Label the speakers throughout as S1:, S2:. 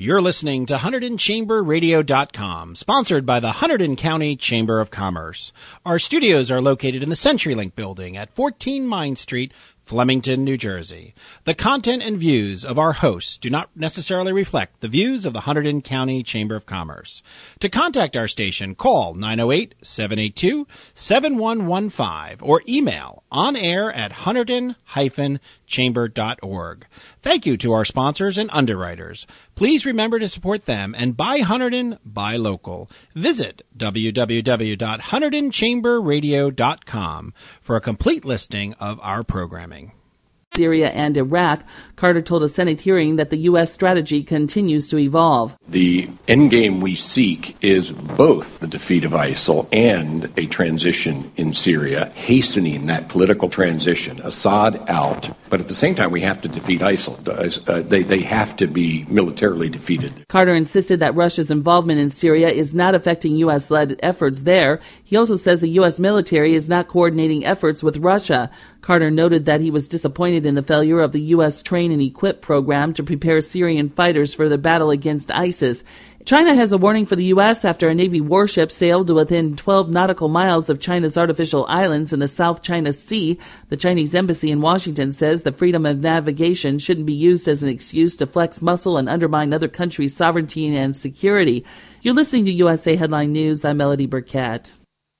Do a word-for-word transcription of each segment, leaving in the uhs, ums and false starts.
S1: You're listening to Hunterdon Chamber Radio dot com, sponsored by the Hunterdon County Chamber of Commerce. Our studios are located in the CenturyLink building at fourteen Mine Street, Flemington, New Jersey. The content and views of our hosts do not necessarily reflect the views of the Hunterdon County Chamber of Commerce. To contact our station, call nine oh eight, seven eight two, seven one one five or email onair at hunterdon dash chamber dot org. Thank you to our sponsors and underwriters. Please remember to support them and buy Hunterdon, buy local. Visit w w w dot hunterdon chamber radio dot com for a complete listing of our programming.
S2: Syria and Iraq, Carter told a Senate hearing that the U S strategy continues to evolve.
S3: The endgame we seek is both the defeat of ISIL and a transition in Syria, hastening that political transition, Assad out. But at the same time, we have to defeat ISIL. Uh, they, they have to be militarily defeated.
S2: Carter insisted that Russia's involvement in Syria is not affecting U S-led efforts there. He also says the U S military is not coordinating efforts with Russia. Carter noted that he was disappointed in the failure of the U S Train and Equip program to prepare Syrian fighters for the battle against ISIS. China has a warning for the U S after a Navy warship sailed to within twelve nautical miles of China's artificial islands in the South China Sea. The Chinese embassy in Washington says the freedom of navigation shouldn't be used as an excuse to flex muscle and undermine other countries' sovereignty and security. You're listening to U S A Headline News. I'm Melody Burkett.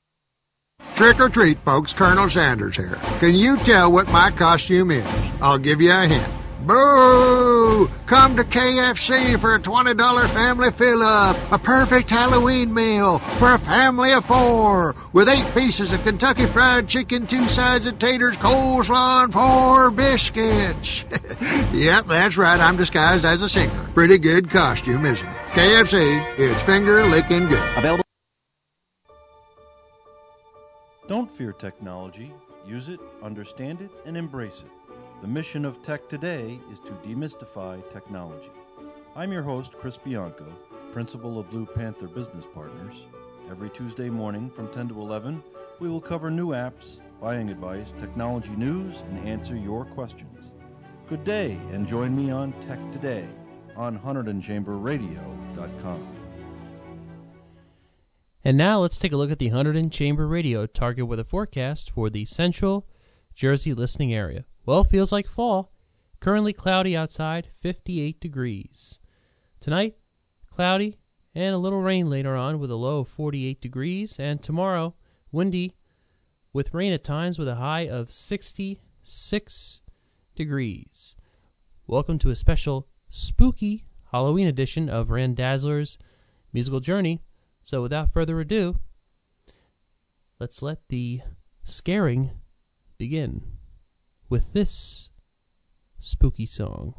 S4: Trick or treat, folks. Colonel Sanders here. Can you tell what my costume is? I'll give you a hint. Boo! Come to K F C for a twenty dollars family fill-up. A perfect Halloween meal for a family of four. With eight pieces of Kentucky Fried Chicken, two sides of taters, coleslaw, and four biscuits. Yep, that's right. I'm disguised as a singer. Pretty good costume, isn't it? K F C, it's finger-licking good.
S5: Available. Don't fear technology. Use it, understand it, and embrace it. The mission of Tech Today is to demystify technology. I'm your host, Chris Bianco, principal of Blue Panther Business Partners. Every Tuesday morning from ten to eleven, we will cover new apps, buying advice, technology news, and answer your questions. Good day, and join me on Tech Today on Hunterdon Chamber Radio dot com.
S6: And now let's take a look at the Hunterdon Chamber Radio target weather forecast for the Central Jersey listening area. Well, it feels like fall. Currently cloudy outside, fifty-eight degrees. Tonight, cloudy and a little rain later on with a low of forty-eight degrees. And tomorrow, windy with rain at times with a high of sixty-six degrees. Welcome to a special spooky Halloween edition of Randazzler's Musical Journey. So without further ado, let's let the scaring begin with this spooky song.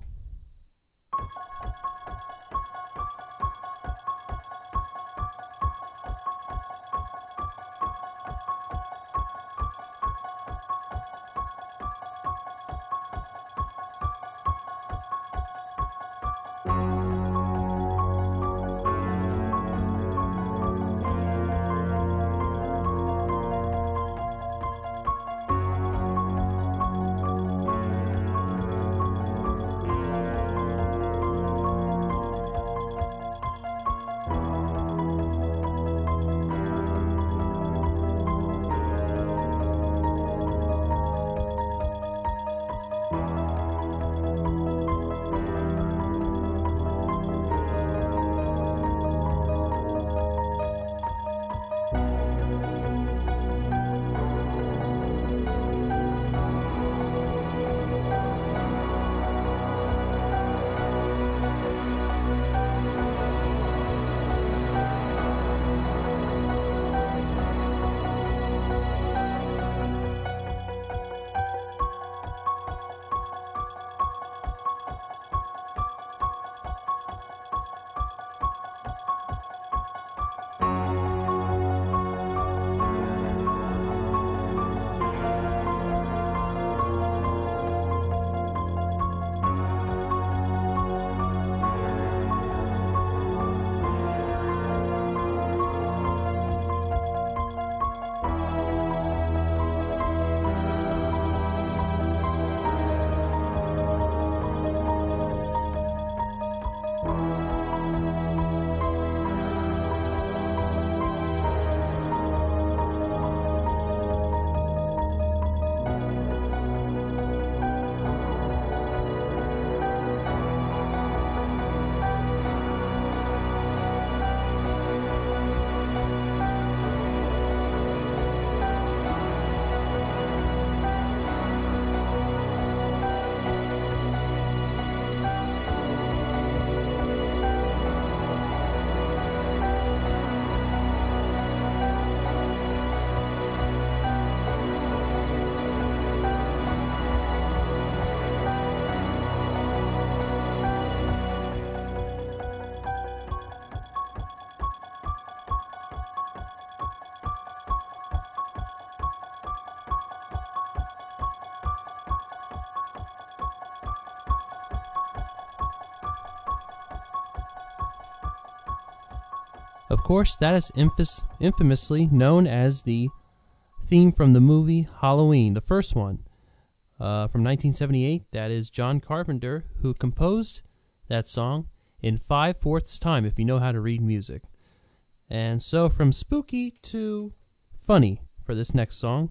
S6: Of course, that is infus- infamously known as the theme from the movie Halloween, the first one uh, from nineteen seventy-eight. That is John Carpenter, who composed that song in five-fourths time, if you know how to read music. And so from spooky to funny for this next song.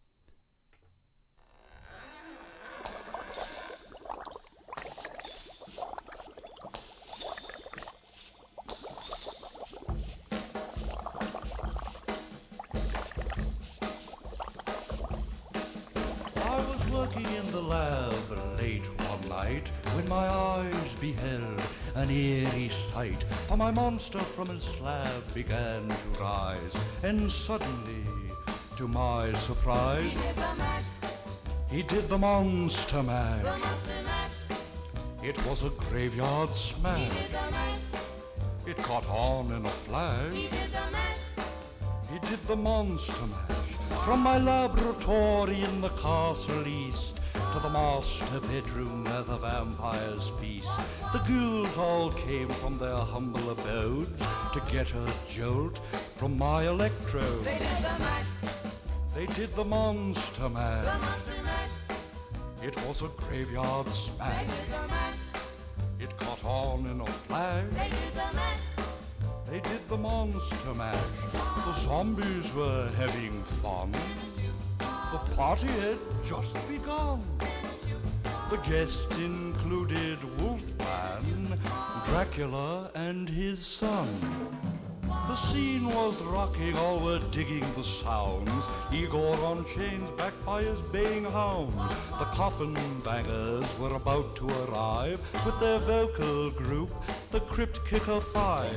S7: When my eyes beheld an eerie sight, for my monster from his slab began to rise, and suddenly, to my surprise, he did the mash. He did the monster mash. The monster mash. It was a graveyard smash. He did the mash. It caught on in a flash. He did the mash. He did the monster mash. From my laboratory in the castle east to the master bedroom where the vampires feast, the ghouls all came from their humble abodes to get a jolt from my electrode. They did the mash. They did the monster mash. The monster mash. It was a graveyard smash. They did the mash. It caught on in a flash. They did the mash. They did the monster mash. The zombies were having fun. The party had just begun. The guests included Wolfman, Dracula, and his son. The scene was rocking, all were digging the sounds. Igor on chains, backed by his baying hounds. The coffin bangers were about to arrive with their vocal group, the Crypt Kicker Five.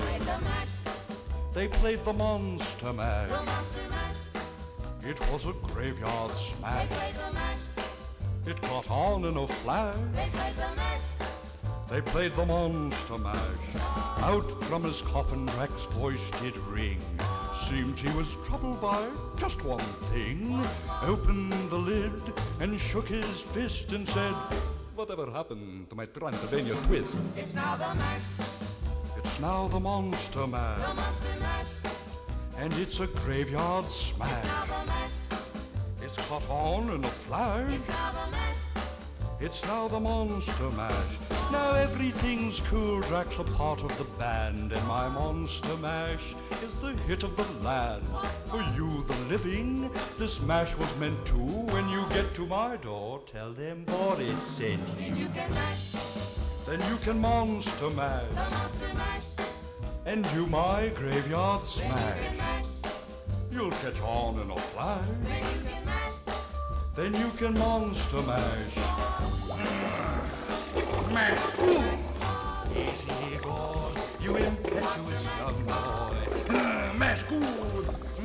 S7: They played the monster mash. The monster mash. It was a graveyard smash. They played the mash. It caught on in a flash. They played the mash. They played the monster mash. Out from his coffin Drac's voice did ring. Seemed he was troubled by just one thing. Opened the lid and shook his fist and said, "Whatever happened to my Transylvania twist?" It's now the mash. It's now the monster mash. The monster mash. And it's a graveyard smash. It's now the mash. It's caught on in a flash. It's now the mash. It's now the monster mash. Now everything's cool. Drac's a part of the band, and my monster mash is the hit of the land. For you, the living, this mash was meant to. When you get to my door, tell them Boris sent you. Then you can mash. Then you can monster mash. The monster mash. And do my graveyard smash. Then you can mash. You'll catch on in a flash. Then you can mash. Then you can monster mash. Mash. Ooh. Easy, Igor, you impetuous young boy. Mash good.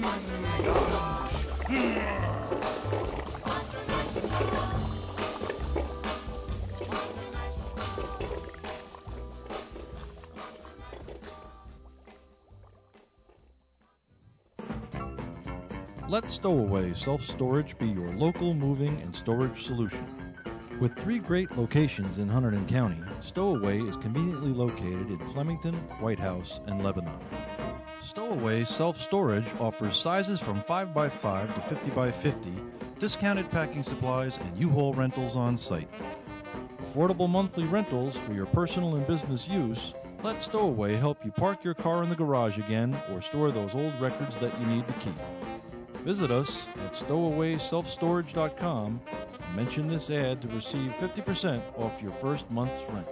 S5: Let Stowaway Self-Storage be your local moving and storage solution. With three great locations in Hunterdon County, Stowaway is conveniently located in Flemington, White House, and Lebanon. Stowaway Self-Storage offers sizes from five by five to fifty by fifty, discounted packing supplies, and U-Haul rentals on site. Affordable monthly rentals for your personal and business use. Let Stowaway help you park your car in the garage again or store those old records that you need to keep. Visit us at stowaway self storage dot com and mention this ad to receive fifty percent off your first month's rent.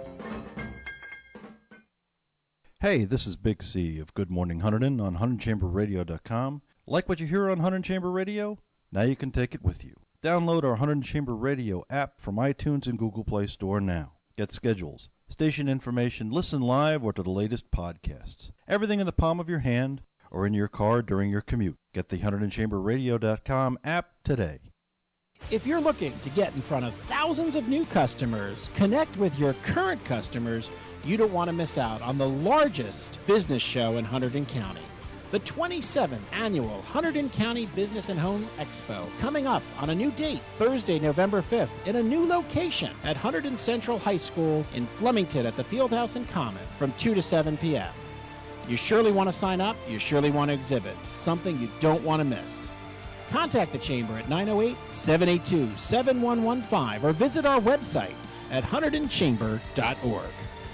S5: Hey, this is Big C of Good Morning Hunterdon on Hunterdon Chamber Radio dot com. Like what you hear on Hunterdon Chamber Radio? Now you can take it with you. Download our Hunterdon Chamber Radio app from iTunes and Google Play Store now. Get schedules, station information, listen live or to the latest podcasts. Everything in the palm of your hand or in your car during your commute. Get the Hunterdon Chamber Radio dot com app today.
S1: If you're looking to get in front of thousands of new customers, connect with your current customers, you don't want to miss out on the largest business show in Hunterdon County. The twenty-seventh Annual Hunterdon County Business and Home Expo, coming up on a new date, Thursday, November fifth, in a new location at Hunterdon Central High School in Flemington at the Fieldhouse and Common from two to seven p.m. You surely want to sign up. You surely want to exhibit. Something you don't want to miss. Contact the Chamber at nine oh eight, seven eight two, seven one one five or visit our website at hunterdon chamber dot org.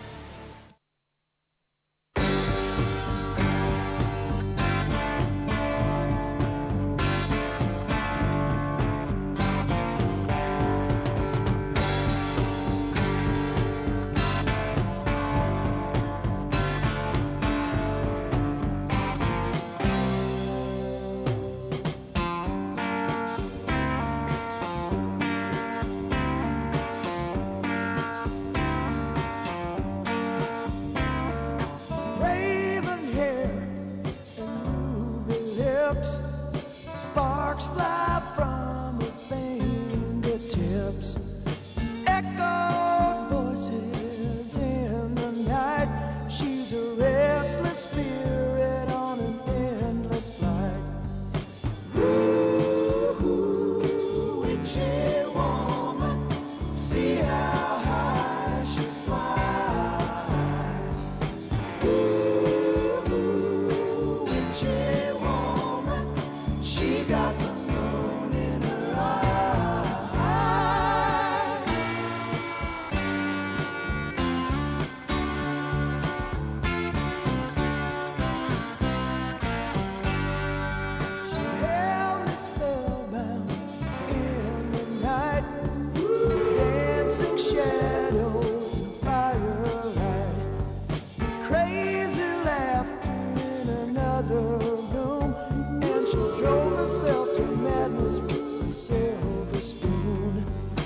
S8: Sparks fly from her fingertips. Echoed voices in the night. She's a restless spirit on an endless flight. Ooh, witchy woman, see how high she flies. Ooh, witchy woman, she got the moon in her eye. She held me spellbound in the night, dancing shadows and firelight, crazy laughter in another room, and she drove herself to madness with a silver spoon.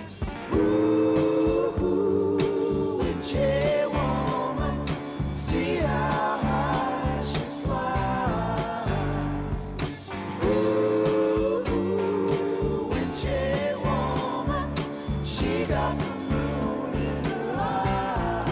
S8: Ooh, ooh, witchy woman, see how high she flies. Ooh, ooh, witchy woman, she got the moon in her eye.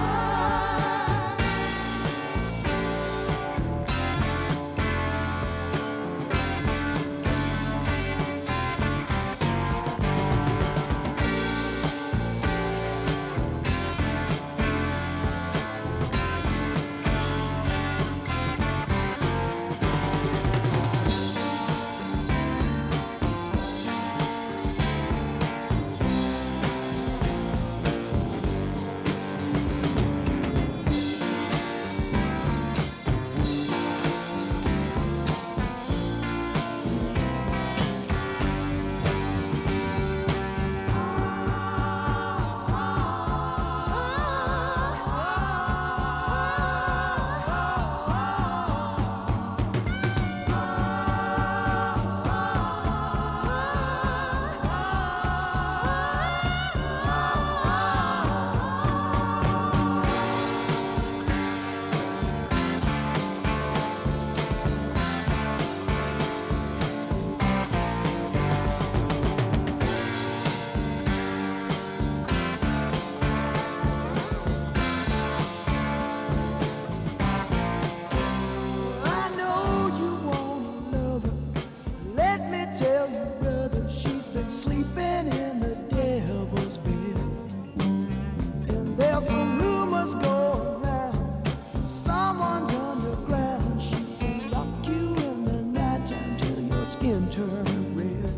S8: I know you wanna love her. Let me tell you, brother, she's been sleeping in the devil's bed. And there's some rumors going around. Someone's underground. She can lock you in the night until your skin turns red.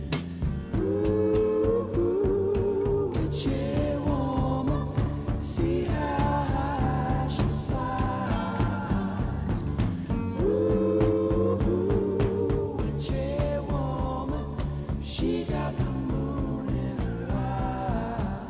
S8: Ooh, ooh, witchy woman, see how high she flies. Ooh, ooh, witchy woman, she got the moon in her eye.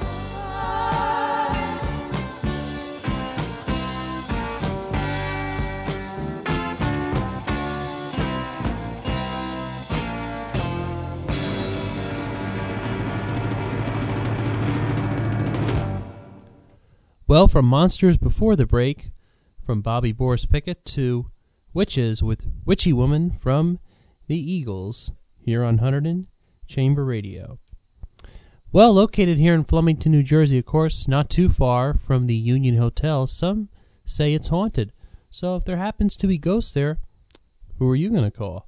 S6: Well, from Monsters Before the Break, from Bobby Boris Pickett, to Witches with Witchy Woman from the Eagles, here on Hunterdon Chamber Radio. Well, located here in Flemington, New Jersey, of course, not too far from the Union Hotel, some say it's haunted. So if there happens to be ghosts there, who are you going to call?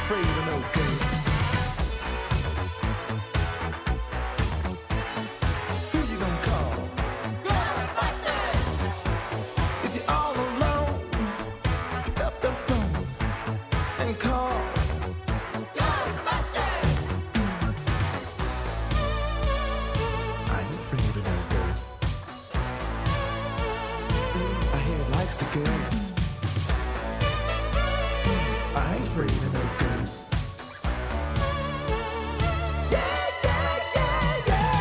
S8: afraid of no ghosts. Who you gonna call? Ghostbusters! If you're all alone, pick up the phone and call Ghostbusters! I ain't afraid of no ghosts. I hear it likes the girls. I ain't afraid of no ghosts. Yeah, yeah, yeah, yeah.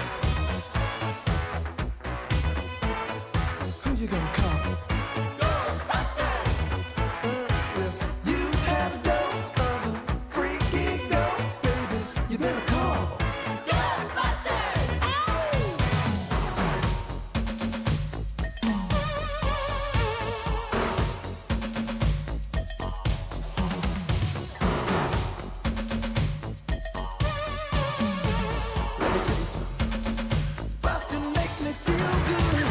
S8: Who you gonna call? Ghostbusters! If you have a dose of a freaky ghost, baby, you better call Ghostbusters! Let me tell you something. Bustin' makes me feel good.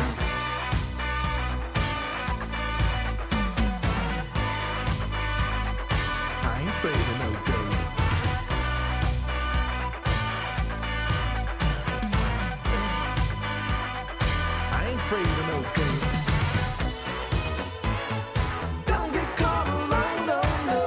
S8: I ain't afraid of no ghosts. I ain't afraid of no ghosts. Don't get caught alone, oh no.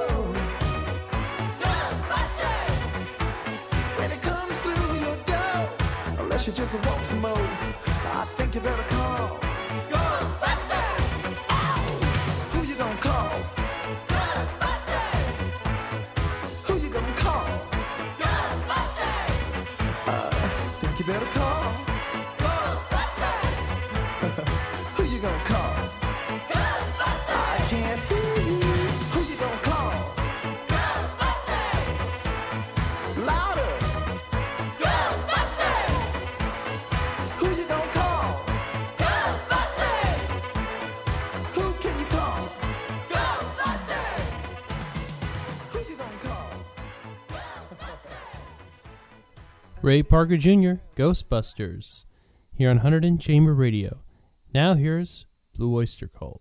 S8: Ghostbusters! When it comes through your door, unless you just want some more, I think you better call Ghostbusters! Ow! Who you gonna call? Ghostbusters! Who you gonna call? Ghostbusters! I think you better call Ghostbusters! Who you gonna call? Ghostbusters! I can't hear you. Who you gonna call? Ghostbusters! Louder! Ghostbusters! Who you gonna call? Ghostbusters! Who can you call? Ghostbusters! Who you gonna call? Ghostbusters!
S6: Ray Parker Junior, Ghostbusters, here on Hunterdon Chamber Radio. Now here's Blue Oyster Cult.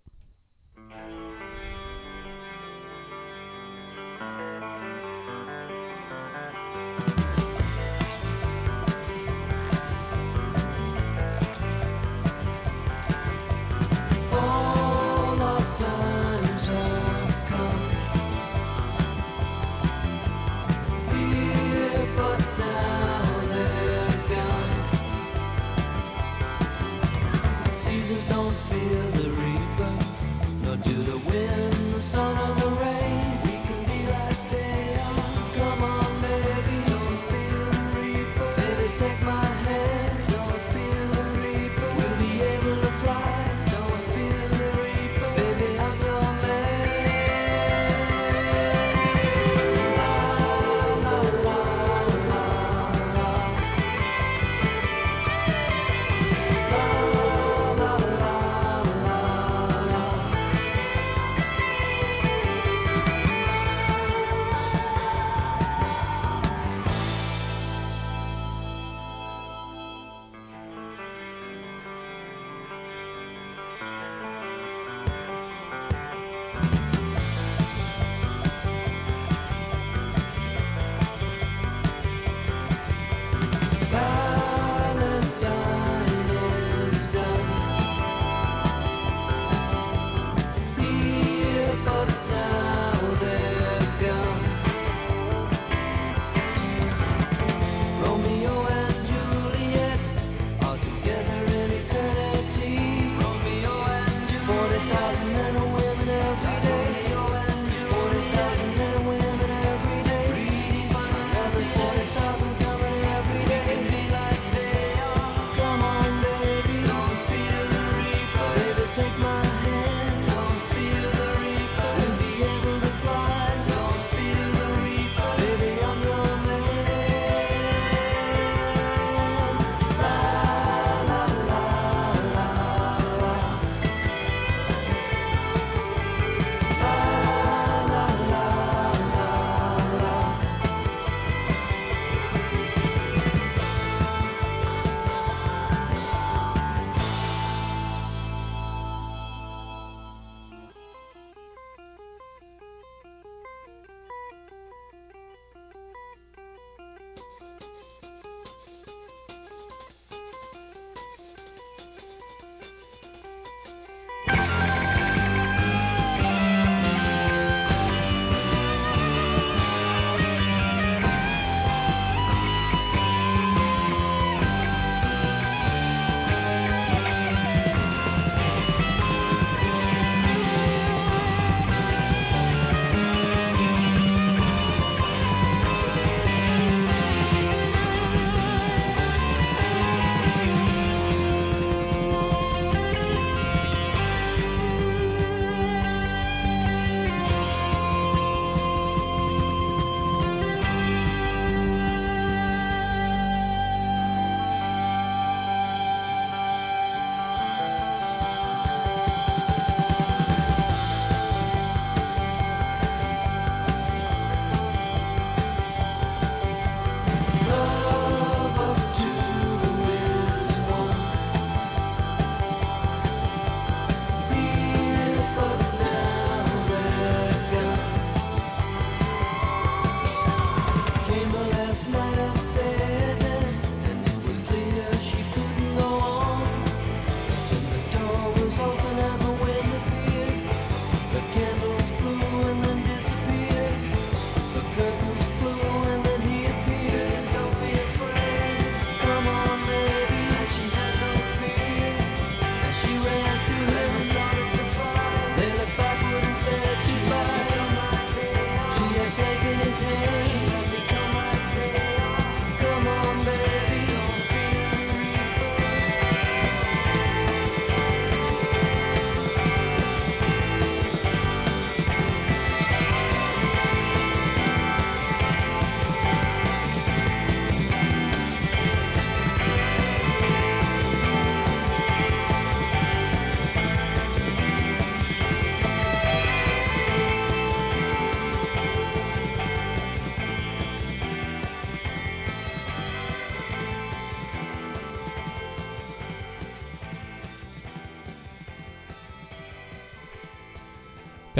S8: All our times have come here, but now they're gone. Seasons don't fear the reaper.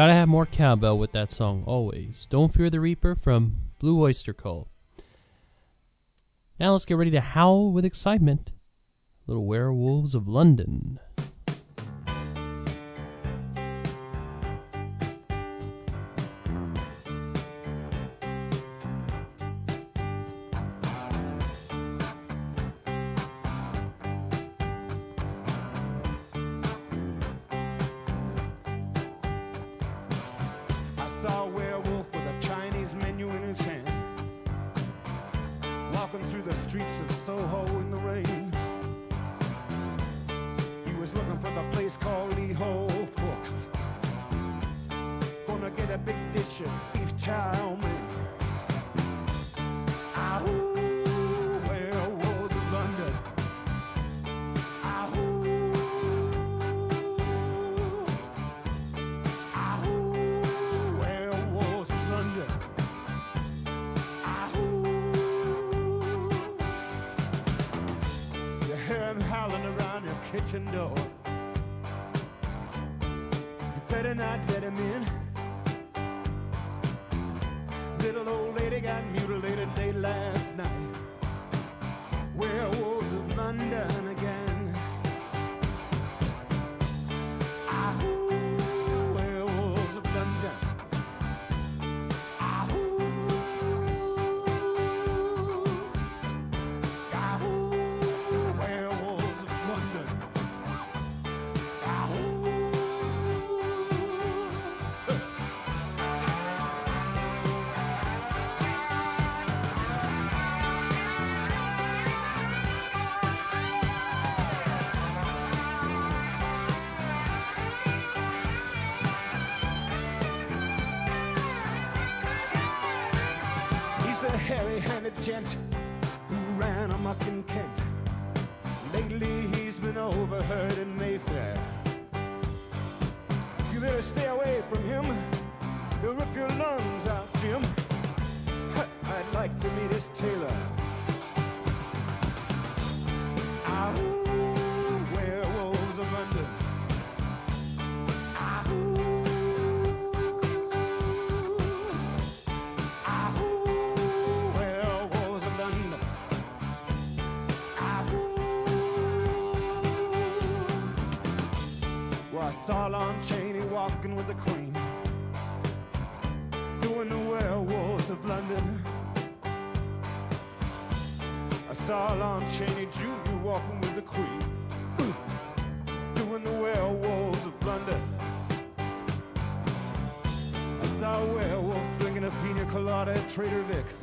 S6: Gotta have more cowbell with that song, always. Don't Fear the Reaper from Blue Oyster Cult. Now let's get ready to howl with excitement. Little Werewolves of London.
S9: Saw a werewolf with a Chinese menu in his hand, walking through the streets of Soho in the rain. He was looking for the place called Lee Ho Fooks, gonna get a big dish of beef chow mein. Ahoo, werewolves of London. Ahoo. Howling around your kitchen door. You better not let him in. Little old lady got mutilated late last night. Werewolves of London again. Ahoo, werewolves of London. Ahoo. Ahoo. Hairy-handed gent who ran amok in Kent. Lately he's been overheard in Mayfair. You better stay away from him. He'll rip your lungs out, Jim. I'd like to meet his tailor. Ahoo, werewolves of London. Ahoo. I saw Lon Chaney walking with the Queen, doing the werewolves of London. I saw Lon Chaney Junior walking with the Queen, doing the werewolves of London. I saw a werewolf drinking a pina colada at Trader Vic's.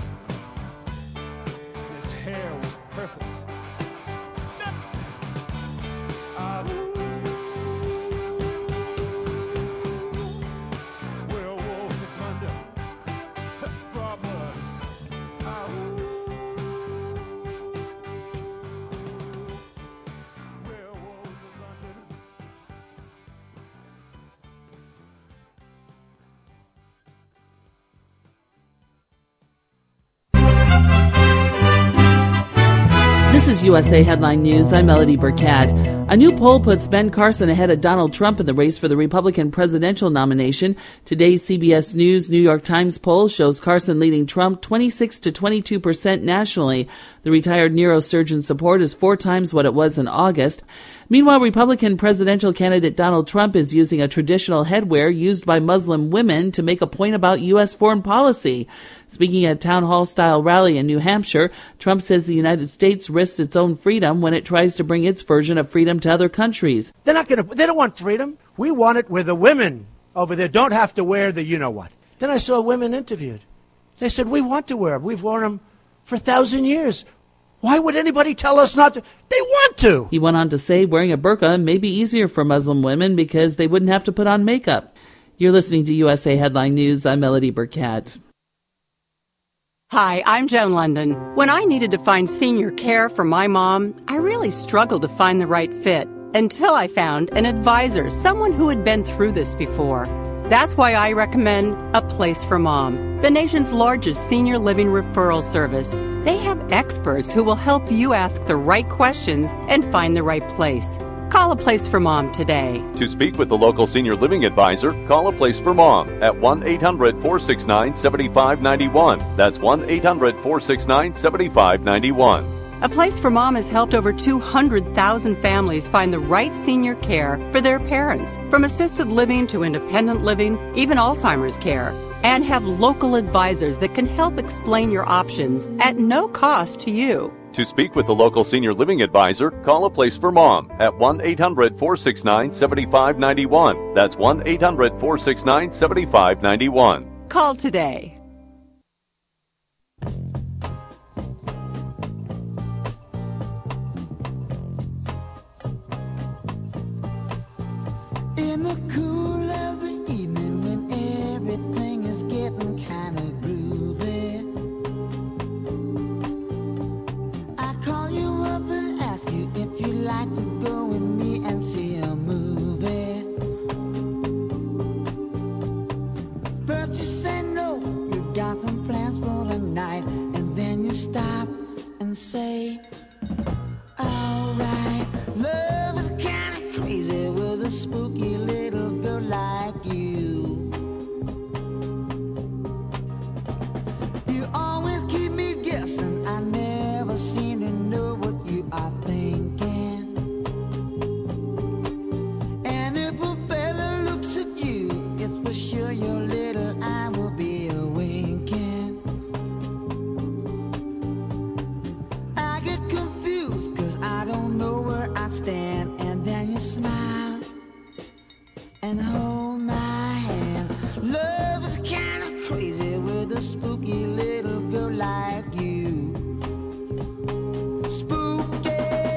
S9: His hair was perfect. Ah,
S2: This is U S A Headline News. I'm Melody Burkett. A new poll puts Ben Carson ahead of Donald Trump in the race for the Republican presidential nomination. Today's C B S News New York Times poll shows Carson leading Trump twenty-six to twenty-two percent nationally. The retired neurosurgeon's support is four times what it was in August. Meanwhile, Republican presidential candidate Donald Trump is using a traditional headwear used by Muslim women to make a point about U S foreign policy. Speaking at a town hall-style rally in New Hampshire, Trump says the United States risks its own freedom when it tries to bring its version of freedom to other countries.
S10: They're not going to. They don't want freedom. We want it where the women over there don't have to wear the you-know-what. Then I saw women interviewed. They said, we want to wear them. We've worn them for a thousand years. Why would anybody tell us not to? They want to.
S2: He went on to say wearing a burqa may be easier for Muslim women because they wouldn't have to put on makeup. You're listening to U S A Headline News. I'm Melody Burkett.
S11: Hi, I'm Joan London. When I needed to find senior care for my mom, I really struggled to find the right fit until I found an advisor, someone who had been through this before. That's why I recommend A Place for Mom, the nation's largest senior living referral service. They have experts who will help you ask the right questions and find the right place. Call Call A Place for Mom today.
S12: To speak with the local senior living advisor, call A Place for Mom at one eight hundred, four six nine, seven five nine one. That's one eight hundred, four six nine, seven five nine one.
S11: A Place for Mom has helped over two hundred thousand families find the right senior care for their parents, from assisted living to independent living, even Alzheimer's care, and have local advisors that can help explain your options at no cost to you.
S12: To speak with the local senior living advisor, call A Place for Mom at one eight hundred, four six nine, seven five nine one. That's one eight hundred, four six nine, seven five nine one.
S11: Call today.
S8: In the cool of the evening when everything is getting kind of groovy, I call you up and ask you if you'd like to go with me and see a movie. First you say no, you got some plans for the night, and then you stop and say, alright, love is kinda crazy with a spooky little girl like you. You always keep me guessing, I never seem to know what you are thinking. And if a fella looks at you, it's for sure your little eye will be a winking. I get confused cause I don't know where I stand, and then you smile and hold my hand. Love is kinda crazy with a spooky little girl like you. Spooky.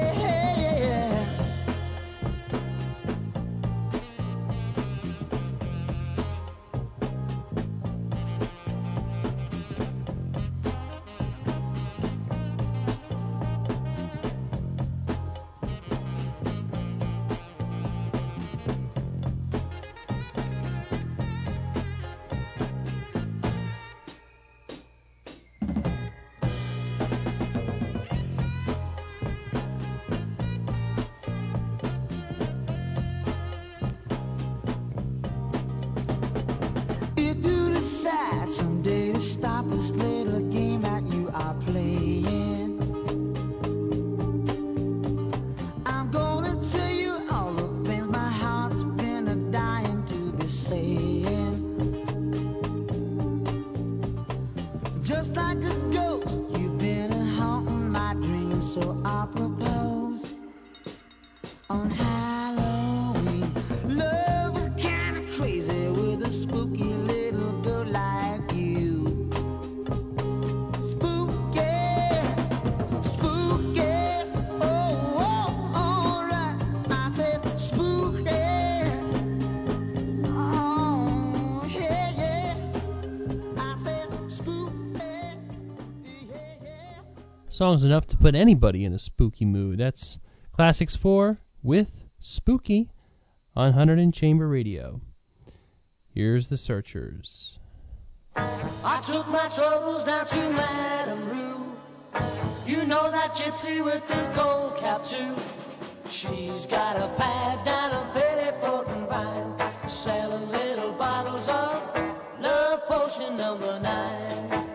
S8: If you decide someday to stop this little game that you are playing, I'm gonna tell you all the things my heart's been a dying to be saying. Just like a ghost, you've been a haunting my dreams, so I propose on Halloween. Love is kinda crazy with a spooky little girl like you. Spooky, spooky, oh, oh, alright. I said spooky, oh, yeah, yeah. I said spooky, yeah, yeah.
S6: Song's enough to put anybody in a spooky mood. That's Classics four with Spooky on Hunterdon Chamber Radio. Here's the Searchers.
S8: I took my troubles down to Madame Rue. You know that gypsy with the gold cap too. She's got a pad down on thirty-fourth and Vine, selling little bottles of love potion number nine.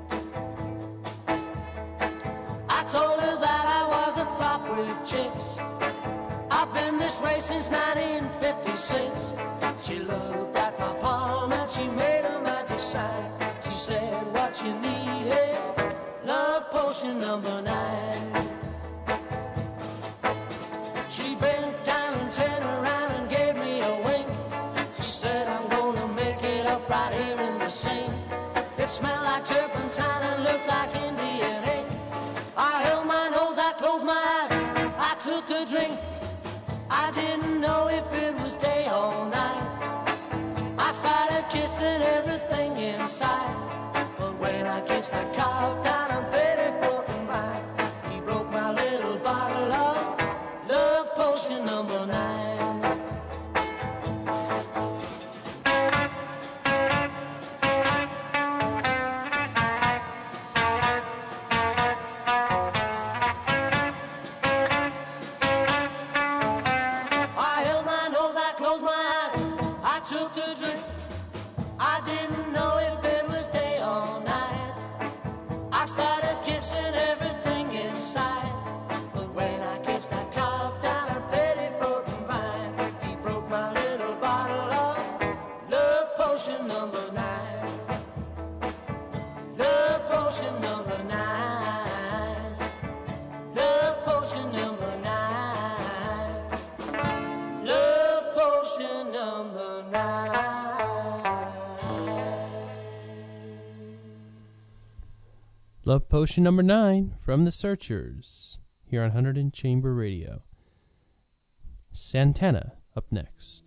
S8: I told her that I was a flop with chicks. I've been this way since nineteen fifty-six. She looked at my palm and she made a magic sign. She said, what you need is love potion number nine. She bent down and turned around and gave me a wink. She said, I'm gonna make it up right here in the sink. It smelled like turpentine and looked like Indian ink. I held my nose, I closed my eyes, I took a drink. I didn't know if it was day or night. I started kissing everything inside. But when I kissed that cop down on thirty-fourth and Vine, he broke my little bottle of love potion number nine.
S6: Love Potion number nine from The Searchers here on one hundred Chamber Radio. Santana up next.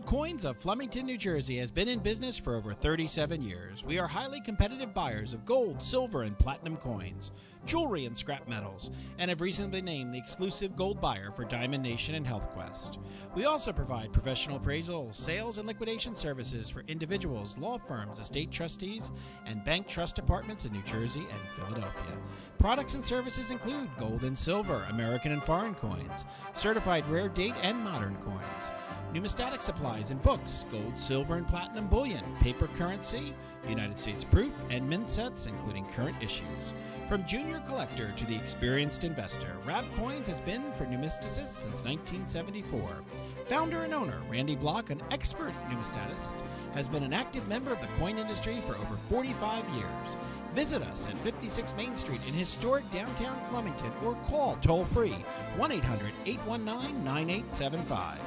S1: Rab Coins of Flemington, New Jersey has been in business for over thirty-seven years. We are highly competitive buyers of gold, silver, and platinum coins, jewelry, and scrap metals, and have recently been named the exclusive gold buyer for Diamond Nation and HealthQuest. We also provide professional appraisal, sales, and liquidation services for individuals, law firms, estate trustees, and bank trust departments in New Jersey and Philadelphia. Products and services include gold and silver, American and foreign coins, certified rare date and modern coins, numismatic supplies and books, gold, silver, and platinum bullion, paper currency, United States proof, and mint sets, including current issues. From junior collector to the experienced investor, Rab Coins has been for numisticists since nineteen seventy-four. Founder and owner Randy Block, an expert numismatist, has been an active member of the coin industry for over forty-five years. Visit us at fifty-six Main Street in historic downtown Flemington or call toll-free one eight hundred, eight one nine, nine eight seven five.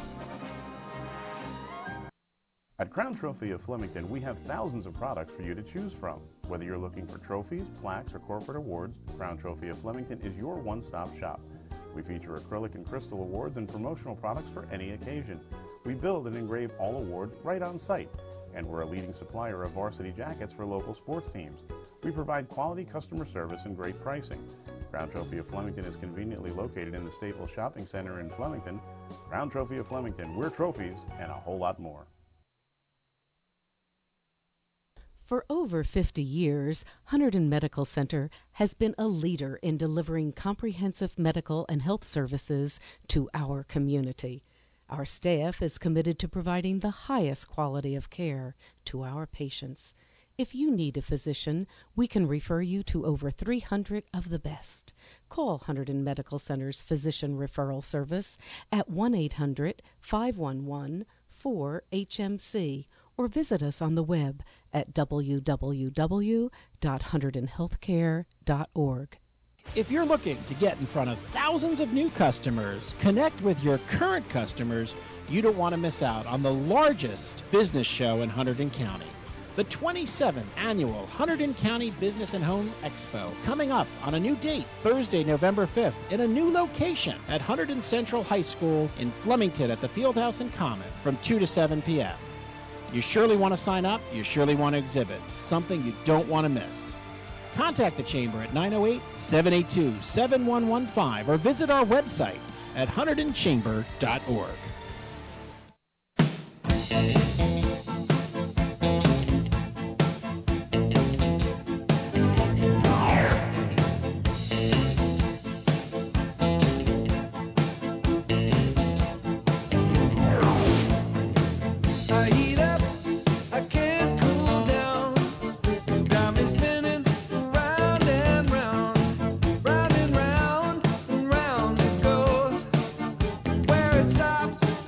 S13: At Crown Trophy of Flemington, we have thousands of products for you to choose from. Whether you're looking for trophies, plaques, or corporate awards, Crown Trophy of Flemington is your one-stop shop. We feature acrylic and crystal awards and promotional products for any occasion. We build and engrave all awards right on site, and we're a leading supplier of varsity jackets for local sports teams. We provide quality customer service and great pricing. Crown Trophy of Flemington is conveniently located in the Staples Shopping Center in Flemington. Crown Trophy of Flemington, we're trophies and a whole lot more.
S14: For over fifty years, Hunterdon Medical Center has been a leader in delivering comprehensive medical and health services to our community. Our staff is committed to providing the highest quality of care to our patients. If you need a physician, we can refer you to over three hundred of the best. Call Hunterdon Medical Center's Physician Referral Service at one eight hundred, five one one, four H M C or visit us on the web at w w w dot hunterdon healthcare dot org.
S1: If you're looking to get in front of thousands of new customers, connect with your current customers, you don't want to miss out on the largest business show in Hunterdon County. The twenty-seventh Annual Hunterdon County Business and Home Expo, coming up on a new date, Thursday, November fifth, in a new location at Hunterdon Central High School in Flemington at the Fieldhouse and Common from two to seven p.m. You surely want to sign up, you surely want to exhibit, something you don't want to miss. Contact the Chamber at nine oh eight, seven eight two, seven one one five or visit our website at hunterdon chamber dot org.
S8: Stops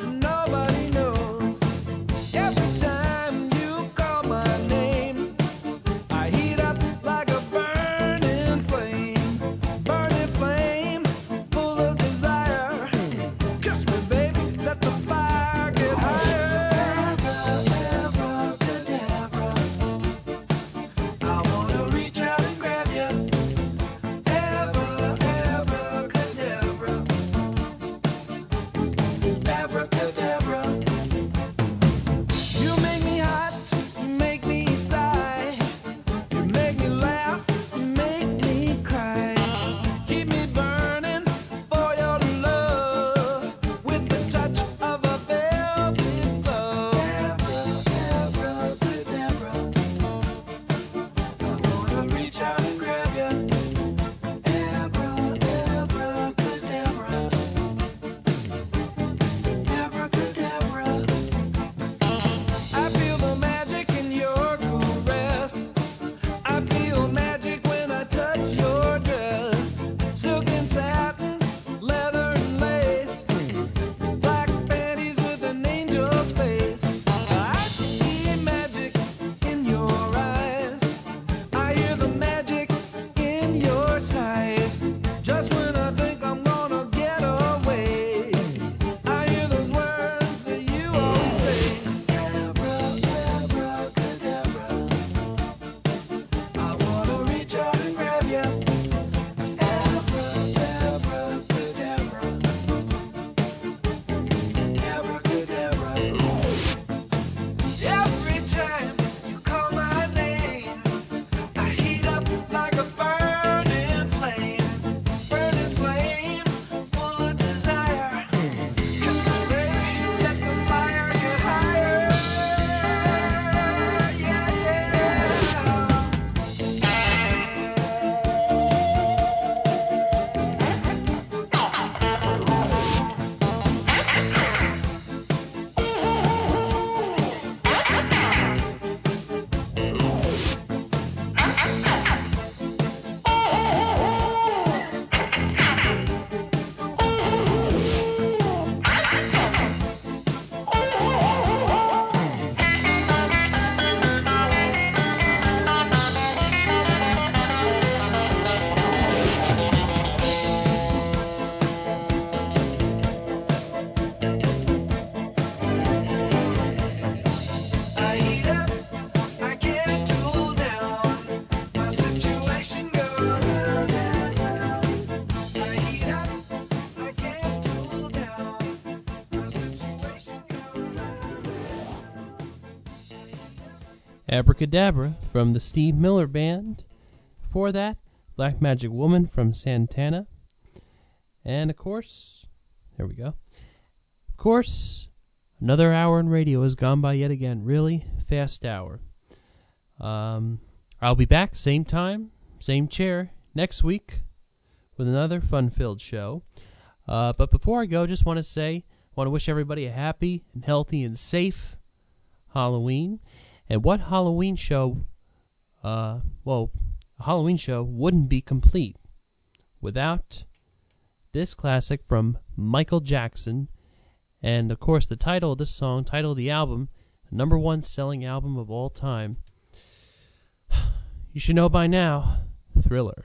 S6: Abracadabra from the Steve Miller Band. Before that, Black Magic Woman from Santana. And of course, there we go. Of course, another hour in radio has gone by yet again. Really fast hour. Um, I'll be back, same time, same chair, next week with another fun-filled show. Uh, but before I go, just want to say, I want to wish everybody a happy and healthy and safe Halloween. And what Halloween show, uh, well, a Halloween show wouldn't be complete without this classic from Michael Jackson. And, of course, the title of this song, title of the album, number one selling album of all time. You should know by now, Thriller.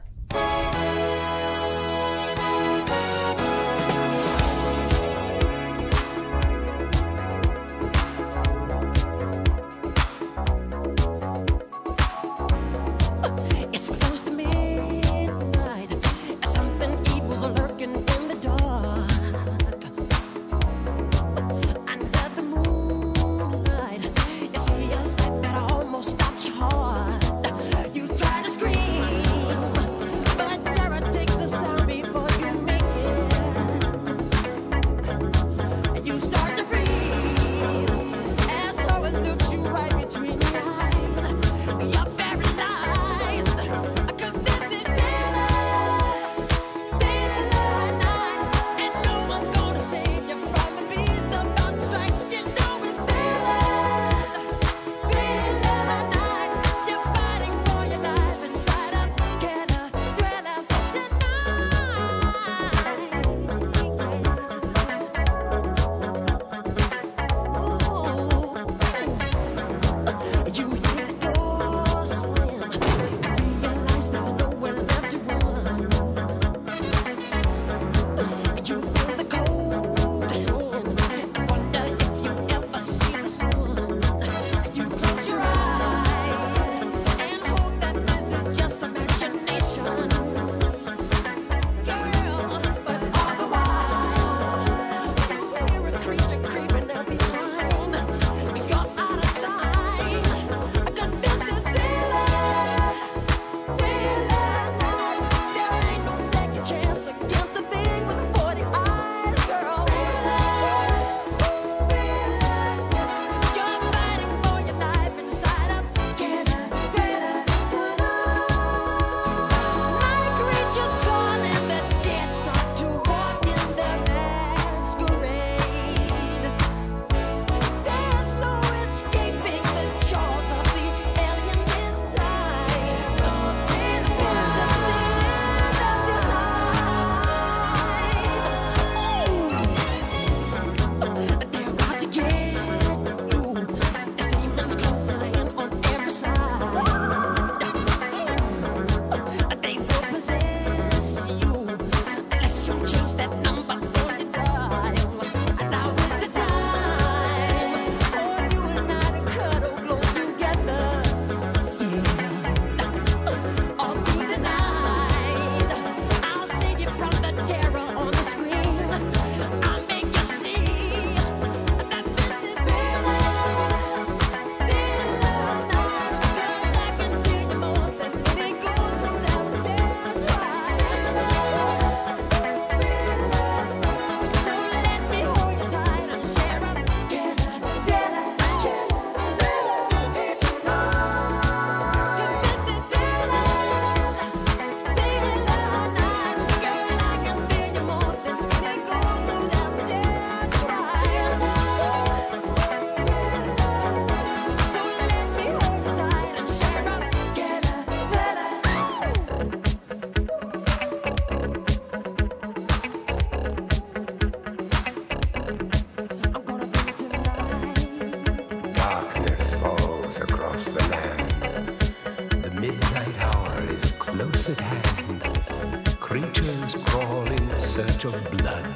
S15: search of blood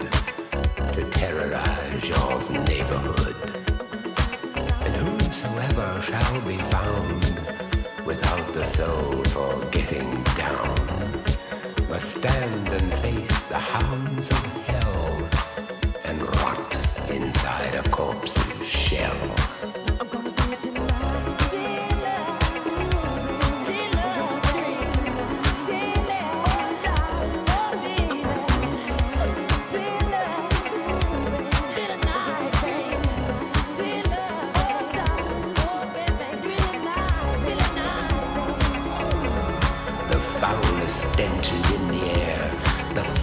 S15: to terrorize your neighborhood. And whosoever shall be found without the soul for getting down must stand and face the hounds of hell and rot inside a corpse's shell. I'm gonna bring it to life, dear love.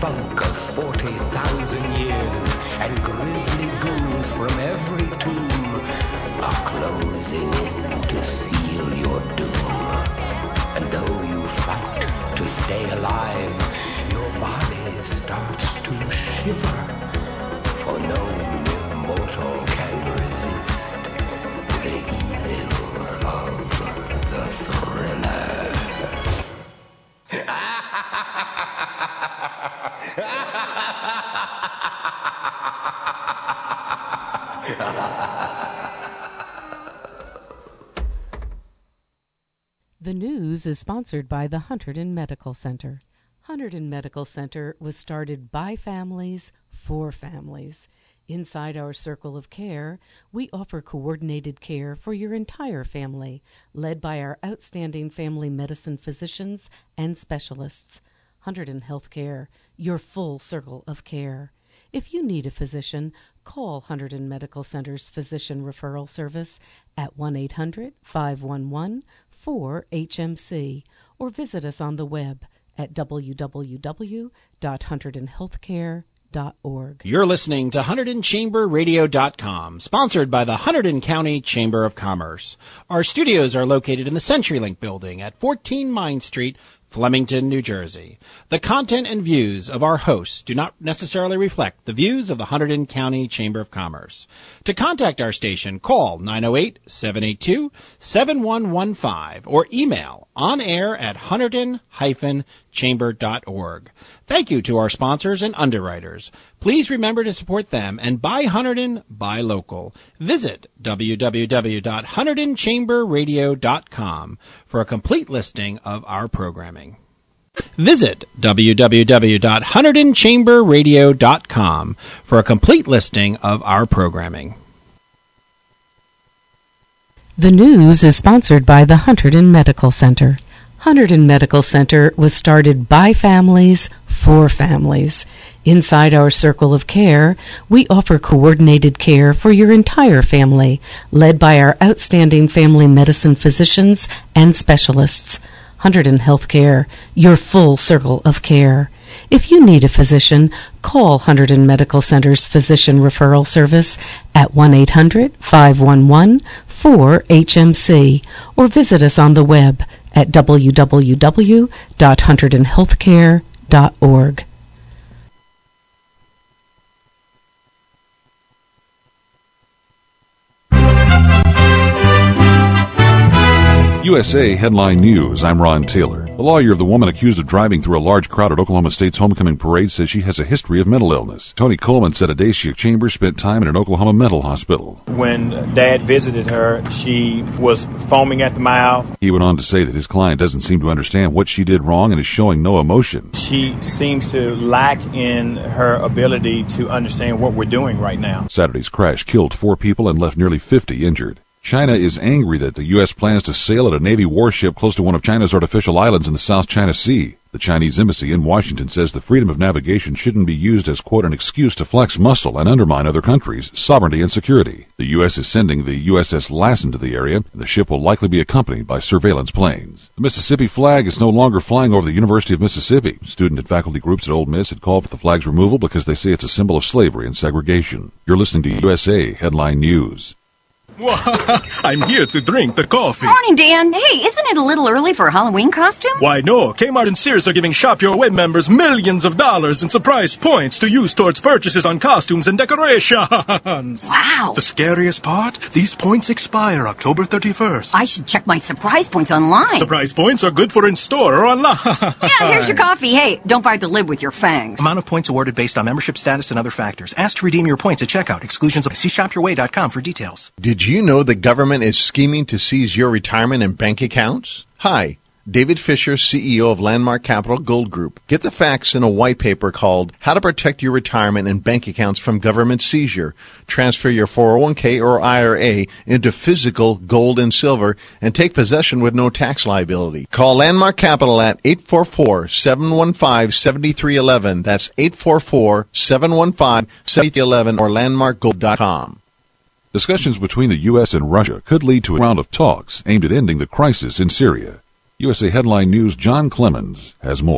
S15: funk of forty thousand years, and grisly ghouls from every tomb are closing in to seal your doom. And though you fight to stay alive, your body starts to shiver, for no mortal can resist the evil of the thriller.
S14: The news is sponsored by the Hunterdon Medical Center. Hunterdon Medical Center was started by families for families. Inside our circle of care, we offer coordinated care for your entire family, led by our outstanding family medicine physicians and specialists. Hunterdon Healthcare, your full circle of care. If you need a physician, call Hunterdon Medical Center's Physician Referral Service at one eight hundred, five one one, four H M C or visit us on the web at w w w dot hunterdon healthcare dot org.
S1: You're listening to Hunterdon Chamber Radio dot com, sponsored by the Hunterdon County Chamber of Commerce. Our studios are located in the CenturyLink building at fourteen Mine Street, Flemington, New Jersey. The content and views of our hosts do not necessarily reflect the views of the Hunterdon County Chamber of Commerce. To contact our station, call nine oh eight, seven eight two, seven one one five or email onair at hunterdon dash chamber dot org. Thank you to our sponsors and underwriters. Please remember to support them and buy Hunterdon, buy local. Visit w w w dot hunterdon chamber radio dot com for a complete listing of our programming. Visit w w w dot hunterdon chamber radio dot com for a complete listing of our programming.
S14: The news is sponsored by the Hunterdon Medical Center. Hunterdon Medical Center was started by families for families. Inside our circle of care, we offer coordinated care for your entire family, led by our outstanding family medicine physicians and specialists. Hunterdon Healthcare, your full circle of care. If you need a physician, call Hunterdon Medical Center's Physician Referral Service at one eight hundred, five one one, four H M C or visit us on the web at w w w dot hunterdon healthcare dot org.
S16: U S A Headline News. I'm Ron Taylor. The lawyer of the woman accused of driving through a large crowd at Oklahoma State's homecoming parade says she has a history of mental illness. Tony Coleman said Adacia Chambers spent time in an Oklahoma mental hospital.
S17: When Dad visited her, she was foaming at the mouth.
S16: He went on to say that his client doesn't seem to understand what she did wrong and is showing no emotion.
S17: She seems to lack in her ability to understand what we're doing right now.
S16: Saturday's crash killed four people and left nearly fifty injured. China is angry that the U S plans to sail at a Navy warship close to one of China's artificial islands in the South China Sea. The Chinese embassy in Washington says the freedom of navigation shouldn't be used as, quote, an excuse to flex muscle and undermine other countries' sovereignty and security. The U S is sending the U S S Lassen to the area, and the ship will likely be accompanied by surveillance planes. The Mississippi flag is no longer flying over the University of Mississippi. Student and faculty groups at Ole Miss had called for the flag's removal because they say it's a symbol of slavery and segregation. You're listening to U S A Headline News.
S18: I'm here to drink the coffee.
S19: Morning, Dan. Hey, isn't it a little early for a Halloween costume?
S18: Why, no. Kmart and Sears are giving Shop Your Way members millions of dollars in surprise points to use towards purchases on costumes and decorations.
S19: Wow.
S18: The scariest part? These points expire October thirty-first.
S19: I should check my surprise points online.
S18: Surprise points are good for in-store or online.
S19: Yeah, here's your coffee. Hey, don't bite the lid with your fangs.
S20: Amount of points awarded based on membership status and other factors. Ask to redeem your points at checkout. Exclusions apply. See shop your way dot com for details.
S21: Did you know the government is scheming to seize your retirement and bank accounts? Hi, David Fisher, C E O of Landmark Capital Gold Group. Get the facts in a white paper called How to Protect Your Retirement and Bank Accounts from Government Seizure. Transfer your four oh one k or I R A into physical gold and silver and take possession with no tax liability. Call Landmark Capital at eight four four, seven one five, seven three one one. That's eight four four, seven one five, seven three one one or landmark gold dot com.
S16: Discussions between the U S and Russia could lead to a round of talks aimed at ending the crisis in Syria. U S A Headline News' John Clemens has more.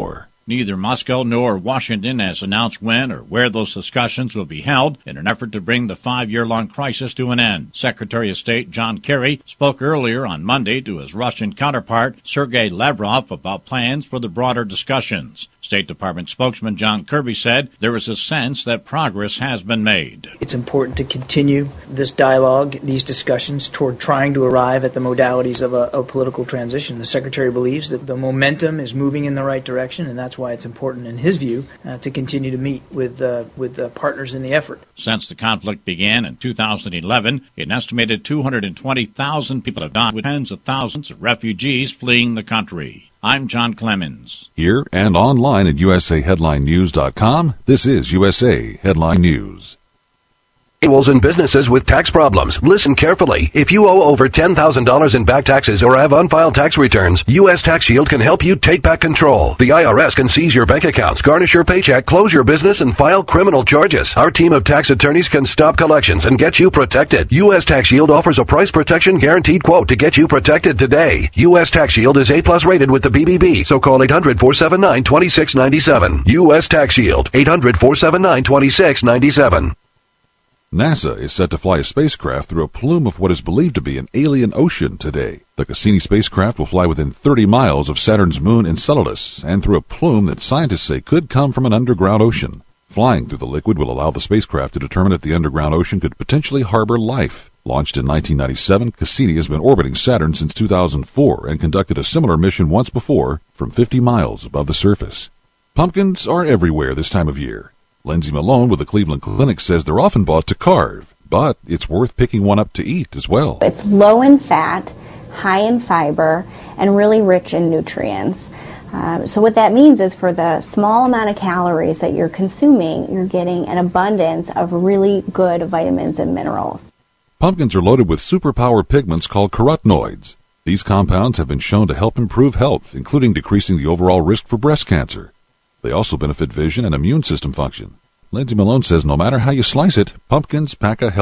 S3: Neither Moscow nor Washington has announced when or where those discussions will be held in an effort to bring the five-year-long crisis to an end. Secretary of State John Kerry spoke earlier on Monday to his Russian counterpart Sergei Lavrov about plans for the broader discussions. State Department spokesman John Kirby said there is a sense that progress has been made.
S22: It's important to continue this dialogue, these discussions, toward trying to arrive at the modalities of a, a political transition. The Secretary believes that the momentum is moving in the right direction, and that's why it's important, in his view, uh, to continue to meet with, uh, with uh, partners in the effort.
S3: Since the conflict began in two thousand eleven, an estimated two hundred twenty thousand people have died, with tens of thousands of refugees fleeing the country. I'm John Clemens.
S16: Here and online at U S A Headline News dot com, this is U S A Headline News.
S23: Individuals and businesses with tax problems. Listen carefully. If you owe over ten thousand dollars in back taxes or have unfiled tax returns, U S Tax Shield can help you take back control. The I R S can seize your bank accounts, garnish your paycheck, close your business, and file criminal charges. Our team of tax attorneys can stop collections and get you protected. U S Tax Shield offers a price protection guaranteed quote to get you protected today. U S Tax Shield is A plus rated with the B B B, so call eight hundred, four seven nine, two six nine seven. U S Tax Shield, eight hundred, four seven nine, two six nine seven.
S16: NASA is set to fly a spacecraft through a plume of what is believed to be an alien ocean today. The Cassini spacecraft will fly within thirty miles of Saturn's moon Enceladus and through a plume that scientists say could come from an underground ocean. Flying through the liquid will allow the spacecraft to determine if the underground ocean could potentially harbor life. Launched in nineteen ninety-seven, Cassini has been orbiting Saturn since two thousand four and conducted a similar mission once before from fifty miles above the surface. Pumpkins are everywhere this time of year. Lindsay Malone with the Cleveland Clinic says they're often bought to carve, but it's worth picking one up to eat as well.
S24: It's low in fat, high in fiber, and really rich in nutrients. Uh, so what that means is for the small amount of calories that you're consuming, you're getting an abundance of really good vitamins and minerals.
S16: Pumpkins are loaded with superpower pigments called carotenoids. These compounds have been shown to help improve health, including decreasing the overall risk for breast cancer. They also benefit vision and immune system function. Lindsay Malone says no matter how you slice it, pumpkins pack a healthy